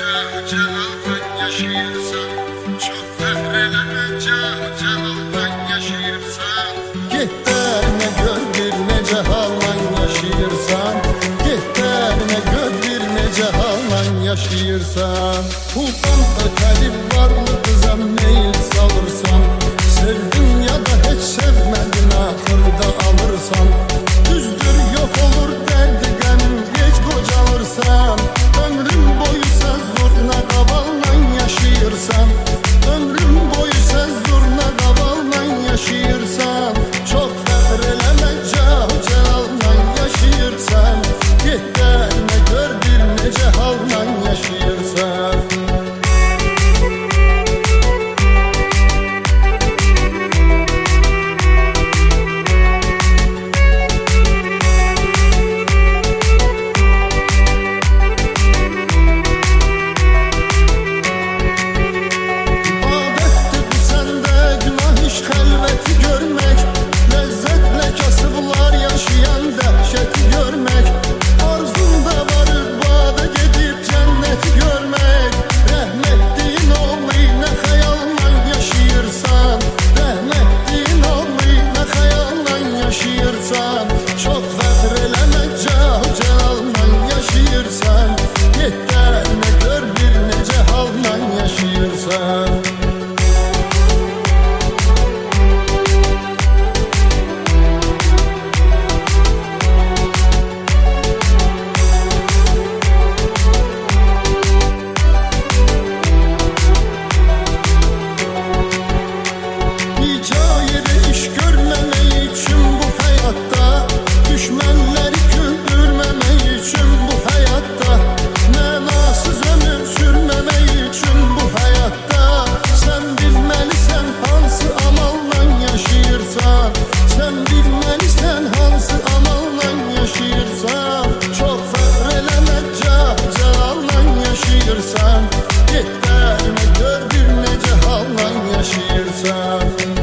Celaldan yaşayırsan, çok fəxrələnə Celaldan yaşayırsan. Getdərinə gör bir necə hallan yaşayırsan. Getdərinə gör bir necə hallan yaşayırsan. Puldan ötəli varlı qıza meyil salırsan. Sevdin ya da heç sevmədin, axırda alırsan. Düzdür yox olur dərdi qəmin, gec qocalırsan. Ömrün boyu sen zurna qavalla yaşayırsan. Ömrün boyu sen zurna qavalla yaşayırsan. Çok fəxr eləmə Cəlalla yaşayırsan. Getdərinə gör bir necə halla yaşayırsan. Çok fəxr eləmə Cəlalla yaşayırsan. Getdərinə gör bir necə halla yaşayırsan. Düşmənləri güldürməmək üçün bu həyatda, mənasız ömür sürməmək üçün bu həyatda. Sən bilməlisən hansı amalla yaşayırsan. Sən bilməlisən hansı amalla yaşayırsan. Çox fəxr eləmə Cəlalla yaşayırsan. Getdərinə gör bir necə halla yaşayırsan.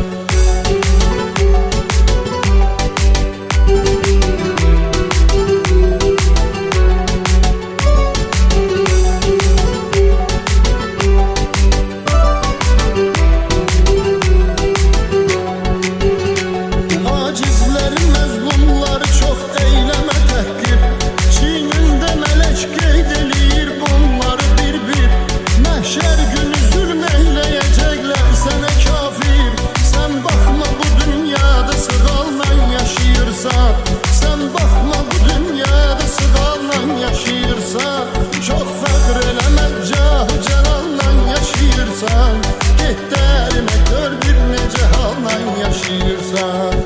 Sen bakma bu dünyada sığalla yaşayırsan. Çok fəxr eləmə Cəlalla yaşayırsan. Getdərinə gör bir necə halla yaşayırsan.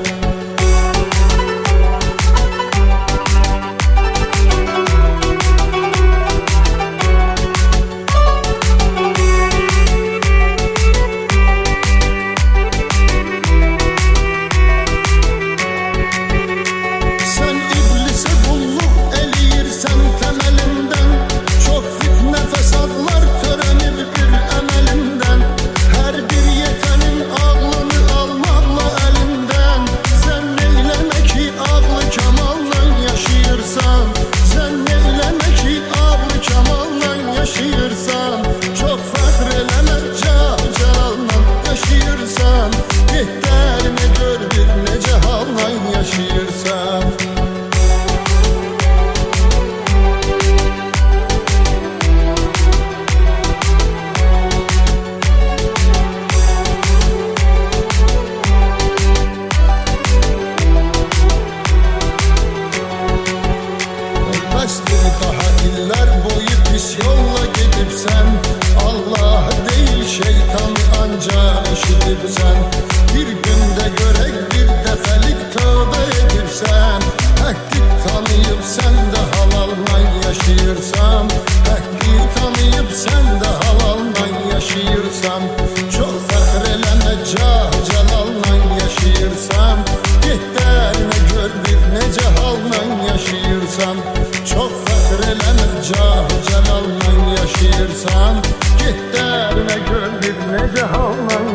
Çok fəxr eləmə Cəlalla yaşayırsan. Getdərinə gör bir necə halla yaşayırsan. Bəsdir daha illər boyu pis yolla gedibsən. Allah deyil şeytanı ancaq eşidibsən. Bir gündə görək bir dəfəlik tövbə edibsən. Həqqi tanıyıb sən də halalla yaşayırsan. Həqqi tanıyıb sən də halalla yaşayırsan. Çox fəxr eləmə Cəlalla yaşayırsan. Getdərinə gör bir necə halla yaşayırsan. Çok fəxr eləmə Cəlalla yaşayırsan. Getdərinə gör bir necə halla